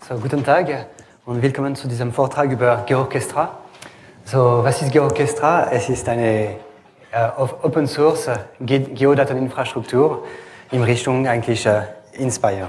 So, guten Tag und willkommen zu diesem Vortrag über GeoOrchestra. So, was ist GeoOrchestra? Es ist eine Open Source Geodateninfrastruktur in Richtung eigentlich Inspire.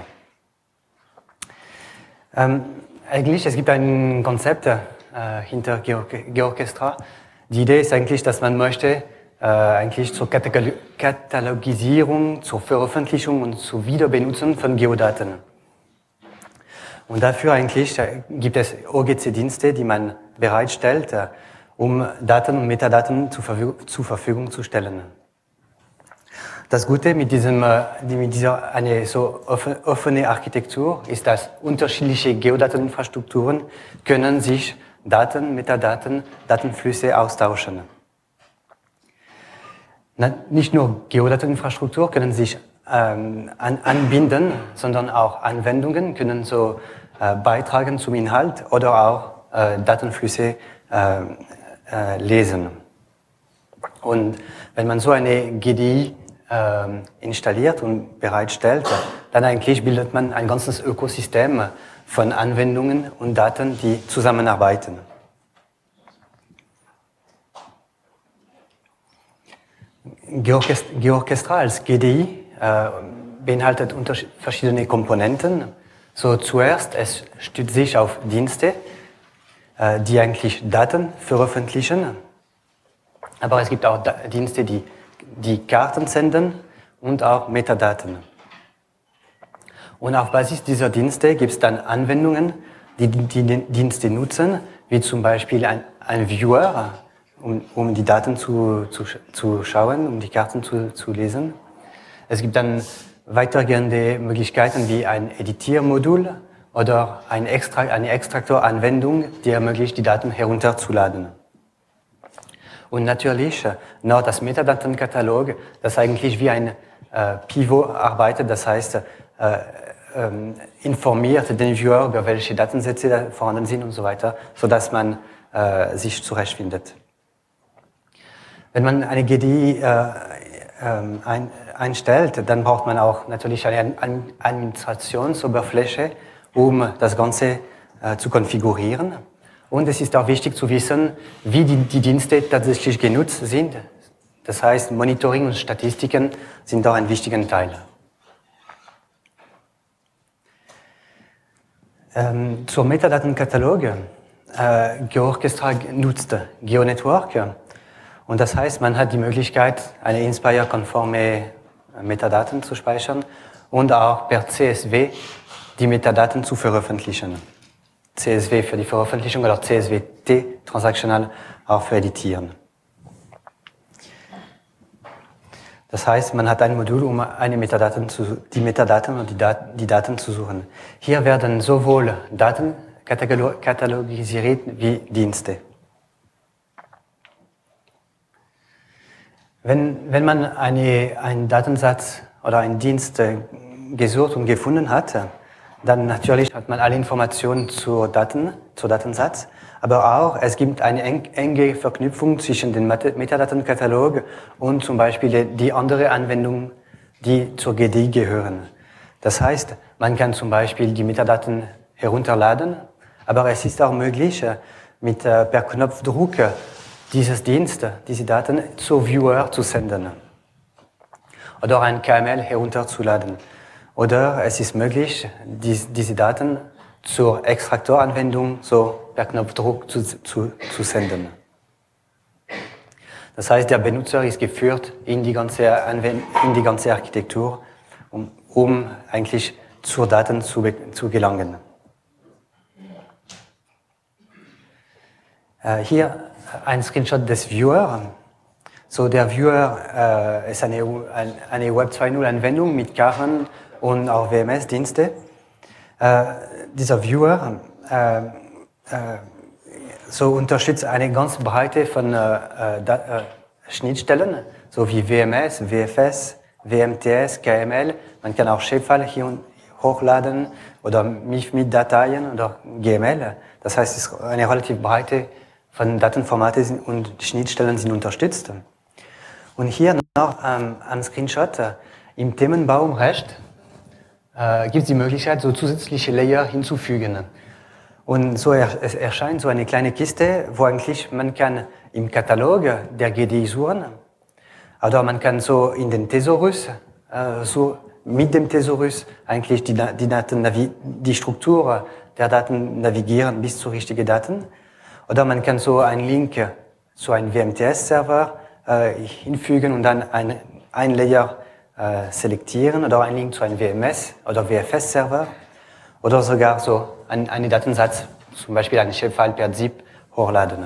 Eigentlich, es gibt ein Konzept hinter GeoOrchestra. Die Idee ist eigentlich, dass man möchte eigentlich zur Katalogisierung, zur Veröffentlichung und zur Wiederbenutzung von Geodaten. Und dafür eigentlich gibt es OGC-Dienste, die man bereitstellt, um Daten und Metadaten zur Verfügung zu stellen. Das Gute mit dieser eine so offene Architektur ist, dass unterschiedliche Geodateninfrastrukturen können sich Daten, Metadaten, Datenflüsse austauschen. Nicht nur Geodateninfrastruktur können sich anbinden, sondern auch Anwendungen können so beitragen zum Inhalt oder auch Datenflüsse lesen. Und wenn man so eine GDI installiert und bereitstellt, dann eigentlich bildet man ein ganzes Ökosystem von Anwendungen und Daten, die zusammenarbeiten. GeoOrchestra als GDI beinhaltet verschiedene Komponenten. So zuerst, es stützt sich auf Dienste, die eigentlich Daten veröffentlichen. Aber es gibt auch Dienste, die Karten senden und auch Metadaten. Und auf Basis dieser Dienste gibt es dann Anwendungen, die Dienste nutzen, wie zum Beispiel ein Viewer, um die Daten zu schauen, um die Karten zu lesen. Es gibt dann weitergehende Möglichkeiten wie ein Editiermodul oder eine Extraktoranwendung, die ermöglicht, die Daten herunterzuladen. Und natürlich noch das Metadatenkatalog, das eigentlich wie ein Pivot arbeitet, das heißt, informiert den Viewer, über welche Datensätze da vorhanden sind und so weiter, sodass man sich zurechtfindet. Wenn man eine GDI einstellt, dann braucht man auch natürlich eine Administrationsoberfläche, um das Ganze zu konfigurieren. Und es ist auch wichtig zu wissen, wie die Dienste tatsächlich genutzt sind. Das heißt, Monitoring und Statistiken sind auch ein wichtiger Teil. Zur Metadatenkatalog. GeoOrchestra nutzt GeoNetwork. Und das heißt, man hat die Möglichkeit, eine Inspire-konforme Metadaten zu speichern und auch per CSV die Metadaten zu veröffentlichen. CSV für die Veröffentlichung oder CSV-T, transaktional, auch für Editieren. Das heißt, man hat ein Modul, um die Metadaten und die Daten zu suchen. Hier werden sowohl Daten katalogisiert wie Dienste. Wenn man einen Datensatz oder einen Dienst gesucht und gefunden hat, dann natürlich hat man alle Informationen zur Datensatz, aber auch es gibt eine enge Verknüpfung zwischen dem Metadatenkatalog und zum Beispiel die andere Anwendung, die zur GDI gehören. Das heißt, man kann zum Beispiel die Metadaten herunterladen, aber es ist auch möglich, per Knopfdruck diese Daten zur Viewer zu senden oder ein KML herunterzuladen. Oder es ist möglich, diese Daten zur Extraktoranwendung so per Knopfdruck zu senden. Das heißt, der Benutzer ist geführt in die ganze Architektur, um eigentlich zur Daten zu gelangen. Hier ein Screenshot des Viewer. So, der Viewer ist eine Web 2.0 Anwendung mit Karten und auch WMS-Dienste. Dieser Viewer unterstützt eine ganze Breite von Schnittstellen, so wie WMS, WFS, WMTS, KML. Man kann auch Shapefile hier hochladen oder MIF-Dateien oder GML. Das heißt, es ist eine relativ breite von Datenformaten und Schnittstellen sind unterstützt. Und hier noch am Screenshot im Themenbaum rechts gibt es die Möglichkeit, so zusätzliche Layer hinzufügen. Und so erscheint so eine kleine Kiste, wo eigentlich man kann im Katalog der GDI suchen, oder man kann so in den Thesaurus, so mit dem Thesaurus eigentlich die Struktur der Daten navigieren bis zu richtigen Daten. Oder man kann so einen Link zu einem WMTS-Server hinfügen und dann ein Layer selektieren oder einen Link zu einem WMS oder WFS-Server oder sogar so einen Datensatz, zum Beispiel einen Shapefile per ZIP hochladen.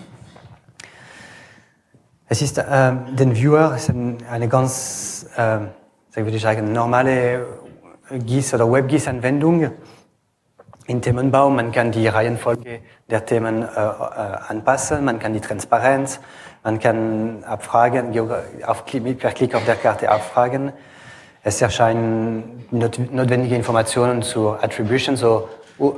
Es ist, den Viewer ist eine ganz, würde ich sagen, normale GIS- oder WebGIS-Anwendung in Themenbau. Man kann die Reihenfolge der Themen anpassen, man kann die Transparenz, man kann abfragen, per Klick auf der Karte abfragen. Es erscheinen notwendige Informationen zur Attribution, so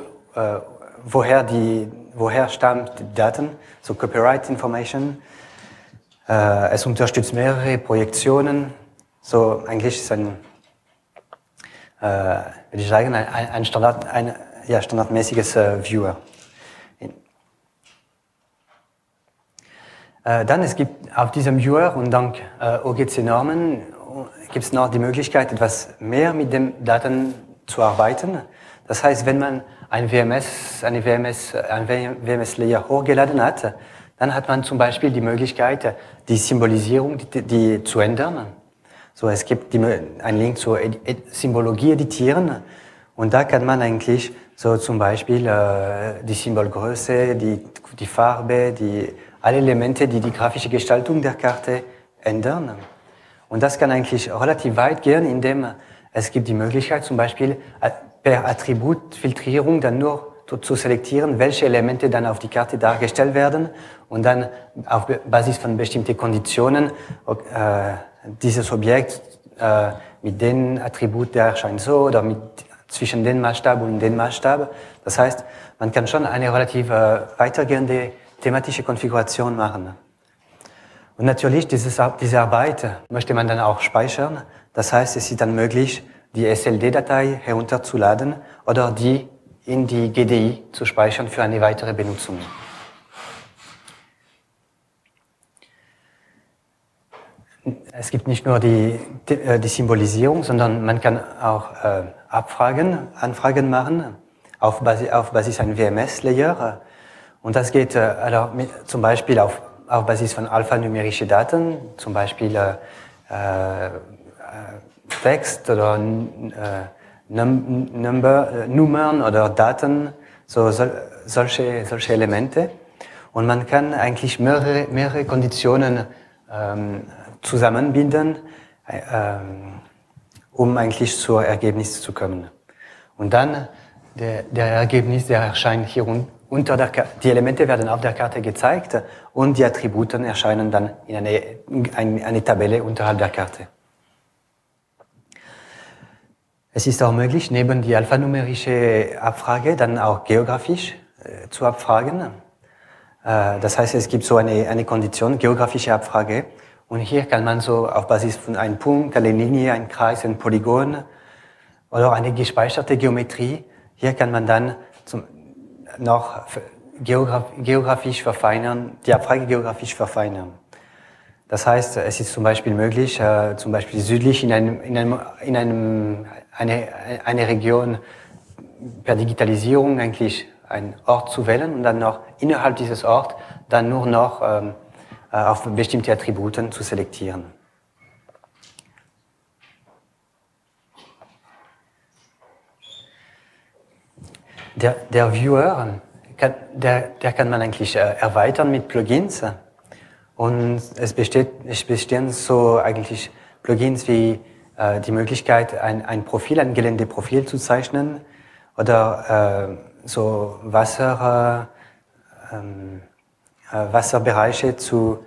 woher stammt die Daten, so Copyright Information. Es unterstützt mehrere Projektionen, so eigentlich ist ein, würde ich sagen, ein standardmäßiges Viewer. Dann es gibt auf diesem Viewer und dank OGC-Normen gibt es noch die Möglichkeit, etwas mehr mit den Daten zu arbeiten. Das heißt, wenn man ein WMS-Layer hochgeladen hat, dann hat man zum Beispiel die Möglichkeit, die Symbolisierung die zu ändern. So, es gibt einen Link zur Symbologie editieren und da kann man eigentlich so zum Beispiel die Symbolgröße, die Farbe, alle Elemente, die grafische Gestaltung der Karte ändern. Und das kann eigentlich relativ weit gehen, indem es gibt die Möglichkeit, zum Beispiel per Attributfiltrierung dann nur zu selektieren, welche Elemente dann auf die Karte dargestellt werden und dann auf Basis von bestimmten Konditionen dieses Objekt mit den Attribut, der erscheint so oder zwischen den Maßstab und den Maßstab. Das heißt, man kann schon eine relativ weitergehende thematische Konfiguration machen. Und natürlich, diese Arbeit möchte man dann auch speichern. Das heißt, es ist dann möglich, die SLD-Datei herunterzuladen oder die in die GDI zu speichern für eine weitere Benutzung. Es gibt nicht nur die Symbolisierung, sondern man kann auch Anfragen machen auf Basis ein WMS-Layer. Und das geht zum Beispiel auf Basis von alphanumerischen Daten, zum Beispiel Text oder Nummern oder Daten, solche Elemente. Und man kann eigentlich mehrere Konditionen zusammenbinden, um eigentlich zu Ergebnis zu kommen. Und dann der Ergebnis, der erscheint hier unter der Karte. Die Elemente werden auf der Karte gezeigt und die Attributen erscheinen dann in eine Tabelle unterhalb der Karte. Es ist auch möglich, neben die alphanumerische Abfrage dann auch geografisch zu abfragen. Das heißt, es gibt so eine Kondition, geografische Abfrage. Und hier kann man so auf Basis von einem Punkt, eine Linie, ein Kreis, ein Polygon oder eine gespeicherte Geometrie, hier kann man dann noch geografisch verfeinern, die Abfrage geografisch verfeinern. Das heißt, es ist zum Beispiel möglich, zum Beispiel südlich in eine Region per Digitalisierung eigentlich einen Ort zu wählen und dann noch innerhalb dieses Orts dann nur noch auf bestimmte Attributen zu selektieren. Der Viewer, der kann man eigentlich erweitern mit Plugins. Und es bestehen so eigentlich Plugins wie die Möglichkeit, ein Geländeprofil zu zeichnen oder so Wasserbereiche zu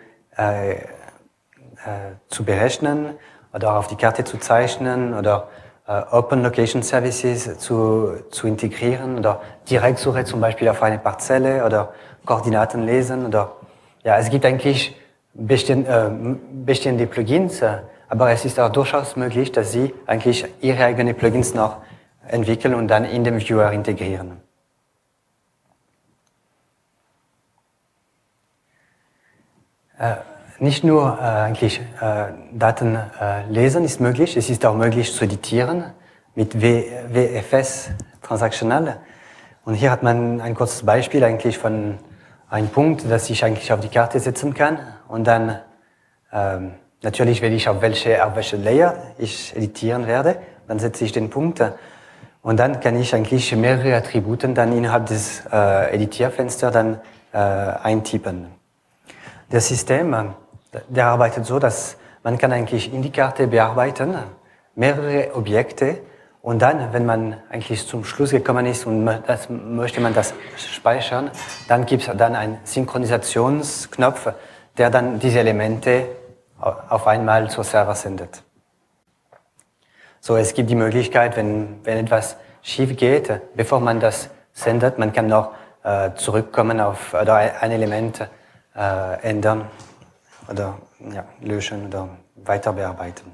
berechnen oder auf die Karte zu zeichnen oder Open Location Services zu integrieren oder Direktsuche zum Beispiel auf eine Parzelle oder Koordinaten lesen oder ja, es gibt eigentlich bestehende Plugins, aber es ist auch durchaus möglich, dass Sie eigentlich Ihre eigenen Plugins noch entwickeln und dann in den Viewer integrieren. Nicht nur Daten lesen ist möglich, es ist auch möglich zu editieren mit WFS transaktional. Und hier hat man ein kurzes Beispiel eigentlich von einem Punkt, das ich eigentlich auf die Karte setzen kann. Und dann natürlich wähle ich auf welche Layer ich editieren werde. Dann setze ich den Punkt und dann kann ich eigentlich mehrere Attribute dann innerhalb des Editierfensters dann eintippen. Das System, der arbeitet so, dass man kann eigentlich in die Karte bearbeiten, mehrere Objekte, und dann, wenn man eigentlich zum Schluss gekommen ist und möchte man das speichern, dann gibt es dann einen Synchronisationsknopf, der dann diese Elemente auf einmal zur Server sendet. So, es gibt die Möglichkeit, wenn etwas schief geht, bevor man das sendet, man kann noch zurückkommen auf oder ein Element ändern oder löschen oder weiter bearbeiten.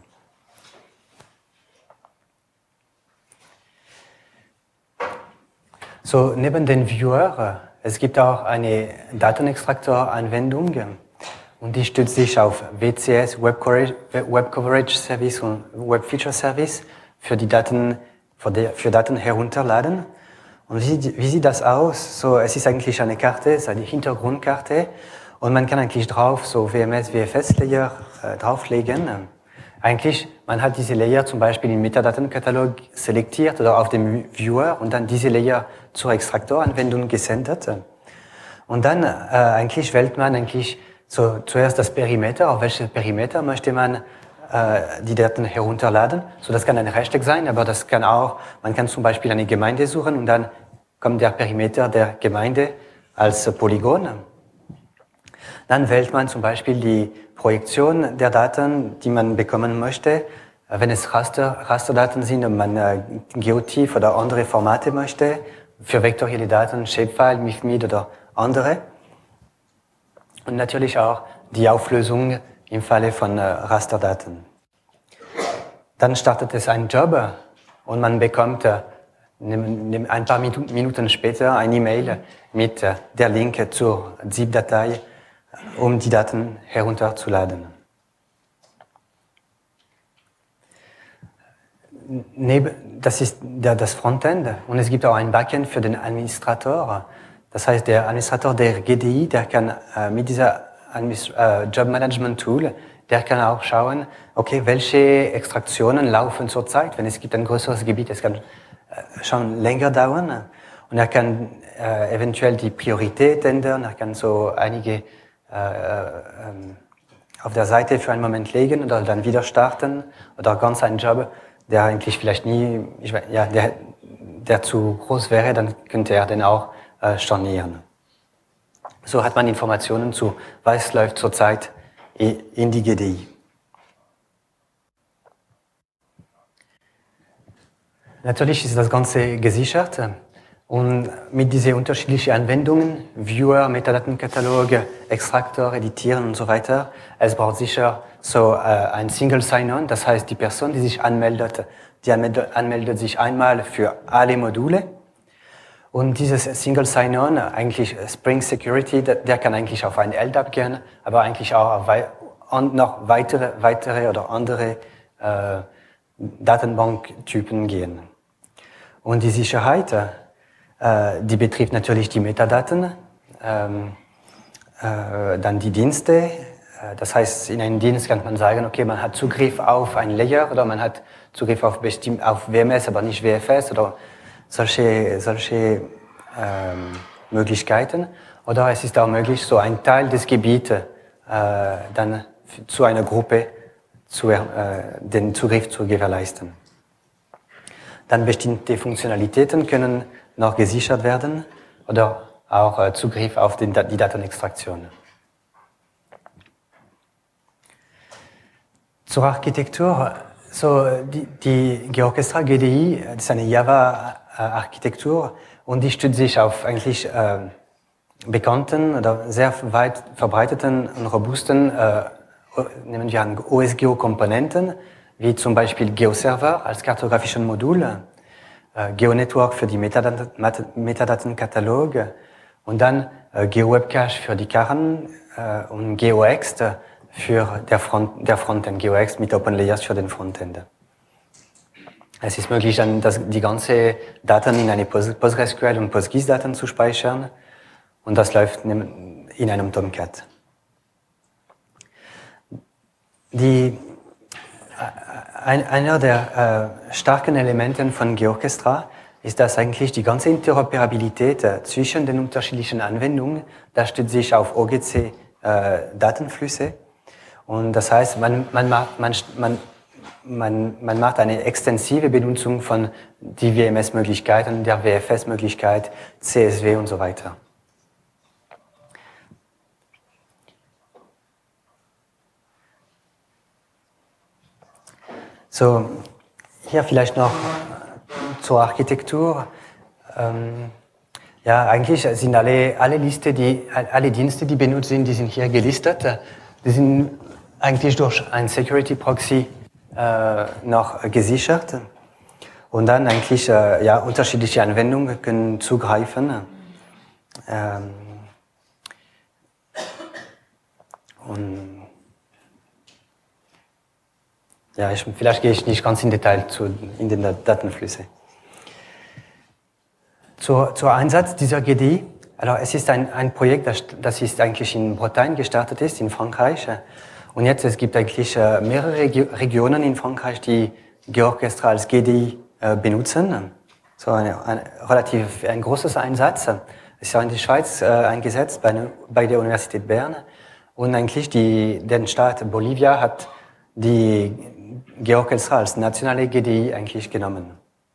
So, neben den Viewer, es gibt auch eine Datenextraktor-Anwendung und die stützt sich auf WCS, Web Coverage Service und Web Feature Service für die Daten, für Daten herunterladen. Und wie sieht das aus? So, es ist eigentlich eine Karte, es ist eine Hintergrundkarte und man kann eigentlich drauf so WMS, WFS Layer drauflegen. Eigentlich, man hat diese Layer zum Beispiel im Metadatenkatalog selektiert oder auf dem Viewer und dann diese Layer zur Extraktoranwendung gesendet. Und dann eigentlich wählt man eigentlich so zuerst das Perimeter, auf welches Perimeter möchte man die Daten herunterladen. So, das kann ein Hashtag sein, aber das kann auch, man kann zum Beispiel eine Gemeinde suchen und dann kommt der Perimeter der Gemeinde als Polygon. Dann wählt man zum Beispiel die Projektion der Daten, die man bekommen möchte. Wenn es Rasterdaten sind und man GeoTIFF oder andere Formate möchte, für vektorielle Daten, Shapefile, MIFMID oder andere. Und natürlich auch die Auflösung im Falle von Rasterdaten. Dann startet es ein Job und man bekommt ein paar Minuten später ein E-Mail mit der Link zur ZIP-Datei, um die Daten herunterzuladen. Das ist das Frontend und es gibt auch ein Backend für den Administrator. Das heißt, der Administrator der GDI, der kann mit dieser Job Management Tool, der kann auch schauen, okay, welche Extraktionen laufen zurzeit. Wenn es gibt ein größeres Gebiet, es kann schon länger dauern und er kann eventuell die Priorität ändern, er kann so einige auf der Seite für einen Moment legen oder dann wieder starten oder ganz einen Job, der eigentlich vielleicht nie, der zu groß wäre, dann könnte er den auch stornieren. So hat man Informationen zu, was läuft zurzeit in die GDI. Natürlich ist das Ganze gesichert. Und mit diesen unterschiedlichen Anwendungen, Viewer, Metadatenkatalog, Extraktor, Editieren und so weiter, es braucht sicher so ein Single Sign-On, das heißt die Person, die sich anmeldet, anmeldet sich einmal für alle Module. Und dieses Single Sign-On, eigentlich Spring Security, der kann eigentlich auf ein LDAP gehen, aber eigentlich auch auf noch weitere oder andere Datenbanktypen gehen. Und die Sicherheit, die betrifft natürlich die Metadaten, dann die Dienste. Das heißt, in einem Dienst kann man sagen, okay, man hat Zugriff auf ein Layer oder man hat Zugriff auf WMS, aber nicht WFS oder solche Möglichkeiten. Oder es ist auch möglich, so einen Teil des Gebietes dann zu einer Gruppe den Zugriff zu gewährleisten. Dann bestimmte Funktionalitäten können noch gesichert werden oder auch Zugriff auf die Datenextraktion. Zur Architektur, so die Georchestra GDI, das ist eine Java-Architektur und die stützt sich auf eigentlich bekannten oder sehr weit verbreiteten und robusten nehmen wir an OSGeo-Komponenten, wie zum Beispiel GeoServer als kartografischen Modul, GeoNetwork für die Metadatenkatalog und dann GeoWebCache für die Karren und GeoExt für der Frontend, GeoExt mit OpenLayers für den Frontend. Es ist möglich, dann die ganze Daten in eine PostgreSQL und PostGIS-Daten zu speichern und das läuft in einem Tomcat. Einer der starken Elemente von GeoOrchestra ist, dass eigentlich die ganze Interoperabilität zwischen den unterschiedlichen Anwendungen, da stützt sich auf OGC-Datenflüsse. Und das heißt, man macht eine extensive Benutzung von die WMS-Möglichkeiten, der WFS-Möglichkeit, CSV und so weiter. So, hier vielleicht noch zur Architektur. Ja, eigentlich sind alle Dienste, die benutzt sind, die sind hier gelistet. Die sind eigentlich durch ein Security Proxy noch gesichert. Und dann eigentlich ja, unterschiedliche Anwendungen können zugreifen. Und ja, vielleicht gehe ich nicht ganz in Detail in den Datenflüsse. Zur Einsatz dieser GDI. Also es ist ein Projekt, das ist eigentlich in Bretagne gestartet ist, in Frankreich. Und jetzt es gibt eigentlich mehrere Regionen in Frankreich, die GeoOrchestra als GDI benutzen. So ein großes Einsatz. Es ist auch in der Schweiz eingesetzt, bei der Universität Bern. Und eigentlich der Staat Bolivia hat die GeoOrchestra als nationale GDI eigentlich genommen.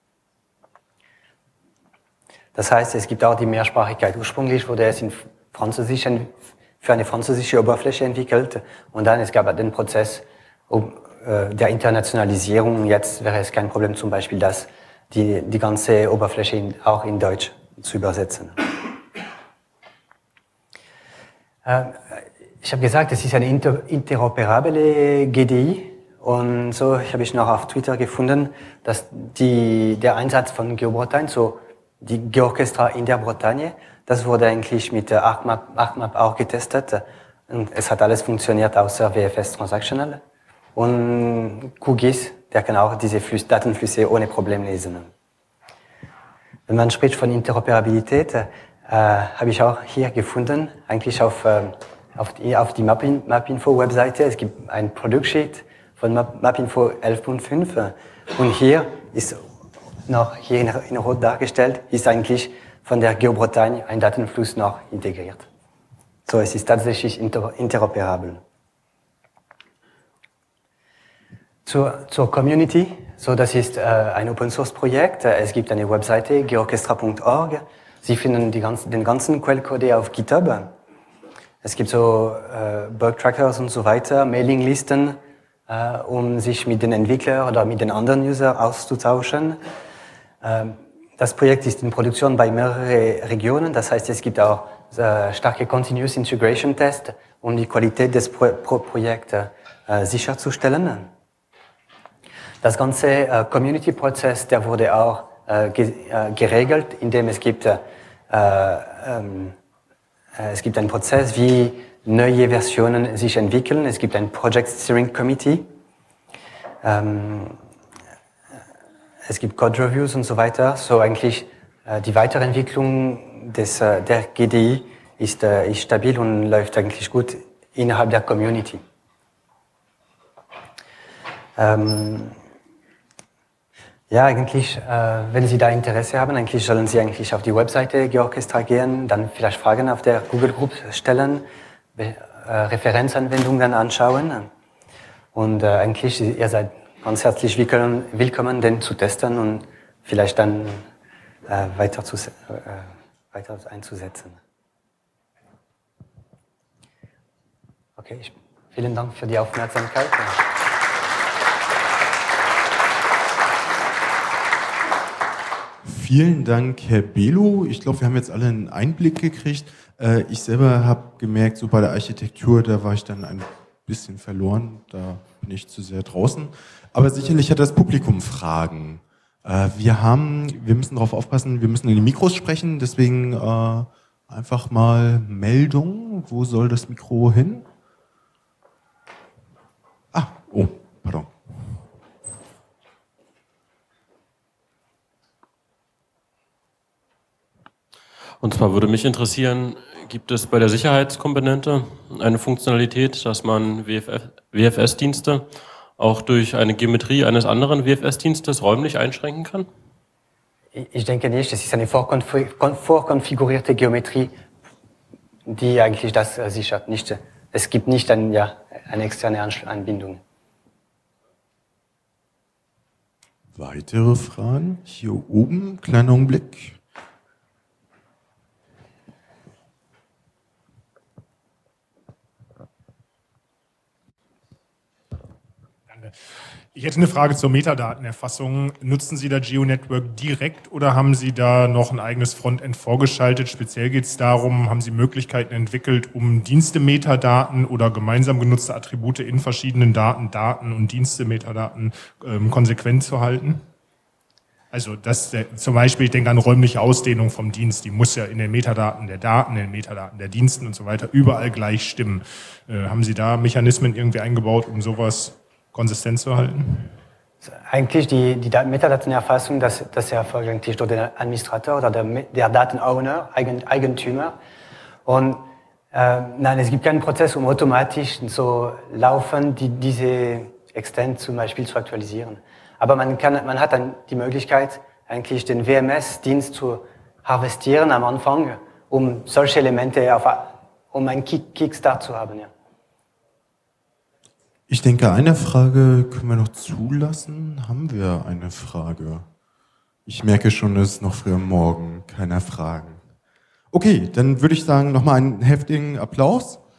Das heißt, es gibt auch die Mehrsprachigkeit. Ursprünglich wurde es für eine französische Oberfläche entwickelt und dann es gab den Prozess der Internationalisierung. Jetzt wäre es kein Problem, zum Beispiel die ganze Oberfläche auch in Deutsch zu übersetzen. Ich habe gesagt, es ist eine interoperable GDI. Und so habe ich noch auf Twitter gefunden, dass der Einsatz von GeoBretagne, so die GeoOrchestra in der Bretagne, das wurde eigentlich mit ArcMap auch getestet. Und es hat alles funktioniert, außer WFS Transactional. Und QGIS, der kann auch diese Datenflüsse ohne Problem lesen. Wenn man spricht von Interoperabilität, habe ich auch hier gefunden, eigentlich auf die Mapinfo-Webseite. Es gibt ein Product-Sheet von Mapinfo 11.5 und hier ist noch hier in Rot dargestellt, ist eigentlich von der GeoBretagne ein Datenfluss noch integriert. So, es ist tatsächlich interoperabel. Zur Community, so das ist ein Open-Source-Projekt. Es gibt eine Webseite, geoorchestra.org. Sie finden den ganzen Quellcode auf GitHub. Es gibt so Bug-Trackers und so weiter, Mailinglisten, um sich mit den Entwicklern oder mit den anderen Usern auszutauschen. Das Projekt ist in Produktion bei mehreren Regionen, das heißt, es gibt auch starke Continuous Integration Tests, um die Qualität des Projekts sicherzustellen. Das ganze Community-Prozess, der wurde auch geregelt, indem es gibt einen Prozess, wie neue Versionen sich entwickeln. Es gibt ein Project Steering Committee. Es gibt Code Reviews und so weiter. So eigentlich die Weiterentwicklung der GDI ist stabil und läuft eigentlich gut innerhalb der Community. Ja, eigentlich, wenn Sie da Interesse haben, eigentlich sollen Sie eigentlich auf die Webseite GeoOrchestra gehen, dann vielleicht Fragen auf der Google Group stellen, Referenzanwendungen dann anschauen. Und eigentlich, ihr seid ganz herzlich willkommen, den zu testen und vielleicht dann weiter einzusetzen. Okay, vielen Dank für die Aufmerksamkeit. Vielen Dank, Herr Belo. Ich glaube, wir haben jetzt alle einen Einblick gekriegt. Ich selber habe gemerkt, so bei der Architektur, da war ich dann ein bisschen verloren, da bin ich zu sehr draußen. Aber sicherlich hat das Publikum Fragen. Wir müssen darauf aufpassen, wir müssen in die Mikros sprechen, deswegen einfach mal Meldung. Wo soll das Mikro hin? Oh, pardon. Und zwar würde mich interessieren, gibt es bei der Sicherheitskomponente eine Funktionalität, dass man WFS-Dienste auch durch eine Geometrie eines anderen WFS-Dienstes räumlich einschränken kann? Ich denke nicht, es ist eine vorkonfigurierte Geometrie, die eigentlich das sichert. Es gibt nicht eine externe Anbindung. Weitere Fragen? Hier oben, kleiner Augenblick. Ich hätte eine Frage zur Metadatenerfassung. Nutzen Sie da GeoNetwork direkt oder haben Sie da noch ein eigenes Frontend vorgeschaltet? Speziell geht es darum, haben Sie Möglichkeiten entwickelt, um Dienste-Metadaten oder gemeinsam genutzte Attribute in verschiedenen Daten und Dienste-Metadaten konsequent zu halten? Also zum Beispiel, ich denke an räumliche Ausdehnung vom Dienst, die muss ja in den Metadaten der Daten, in den Metadaten der Diensten und so weiter überall gleich stimmen. Haben Sie da Mechanismen irgendwie eingebaut, um sowas konsistent zu halten? Eigentlich die Metadatenerfassung, das erfolgt eigentlich durch den Administrator oder der Datenowner, Eigentümer. Und nein, es gibt keinen Prozess, um automatisch so laufen, diese Extent zum Beispiel zu aktualisieren. Aber man hat dann die Möglichkeit, eigentlich den WMS-Dienst zu harvestieren am Anfang, um solche Elemente, um einen Kickstart zu haben. Ja. Ich denke, eine Frage können wir noch zulassen. Haben wir eine Frage? Ich merke schon, es ist noch früh am Morgen. Keiner Fragen. Okay, dann würde ich sagen, nochmal einen heftigen Applaus.